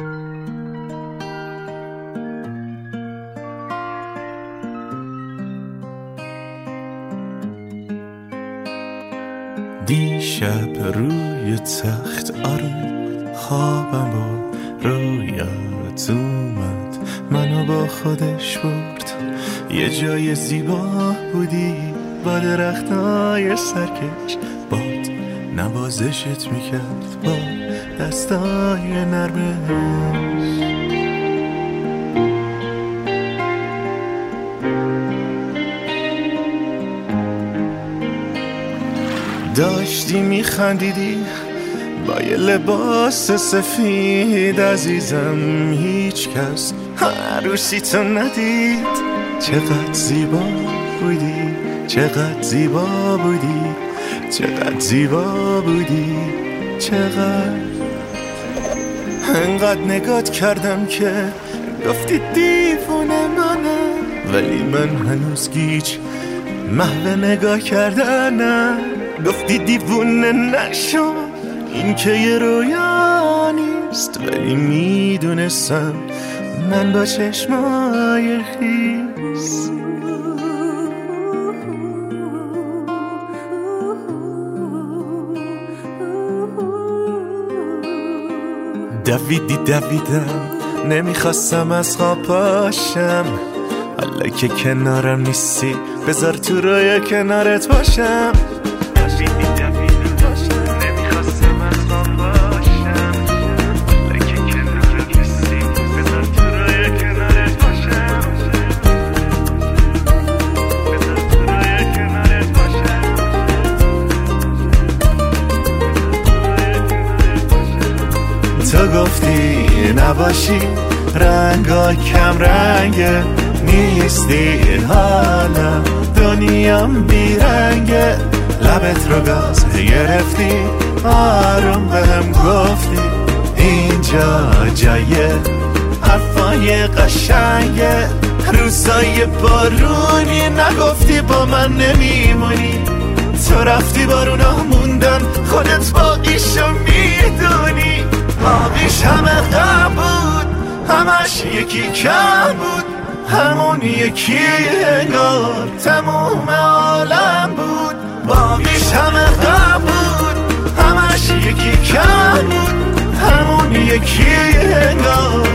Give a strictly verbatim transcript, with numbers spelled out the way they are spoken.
دیشب روی تخت آروم خوابم با رویات اومد، منو با خودش برد یه جای زیبا بودی با درختای سرکش، باد نوازشت میکرد با دستای نرمش. داشتی میخندیدی با یه لباس سفید عزیزم، هیچ کس عروسی تو ندید. چقدر زیبا بودی، چقدر زیبا بودی، چقدر زیبا بودی، چقدر. انقدر نگات کردم که گفتی دیوونه منم، ولی من هنوز گیج محو نگاه کردنم. گفتی دیوونه نشو، این که یه رویا نیست، ولی میدونستم من با چشمای خیس. دویدی دویدم نمیخواستم از خواب پاشم، حالا که کنارم نیستی بذار تو رویا کنارت باشم. تو گفتی نباشی رنگا کم رنگه، نیستی حالا دنیام بیرنگه. لبت رو گاز گرفتی آروم بهم گفتی اینجا جای حرفای قشنگه. روزای بارونی نگفتی با من نمیمونی، تو رفتی بارونا موندن خودت باقیشو میدونی. باقیش همه غم بود، همش یکی کم بود، همون یکی انگار تموم عالم بود. باقیش همه غم بود، همش یکی کم بود، همون یکی انگار